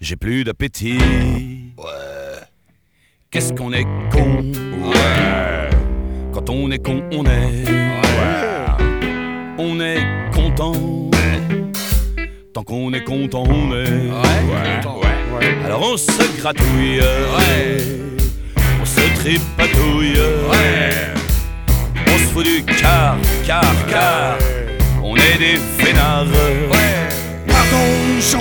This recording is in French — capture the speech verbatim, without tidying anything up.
j'ai plus d'appétit. Ouais. Qu'est-ce qu'on est con. Ouais. Quand on est con, on est. Ouais. On est content. Tant qu'on est content, on est. Ouais. Ouais. Ouais. Alors on se gratouille. Ouais. On se tripatouille. Ouais. On se fout du car, car, car. On est des fainéants. Ouais. Pardon,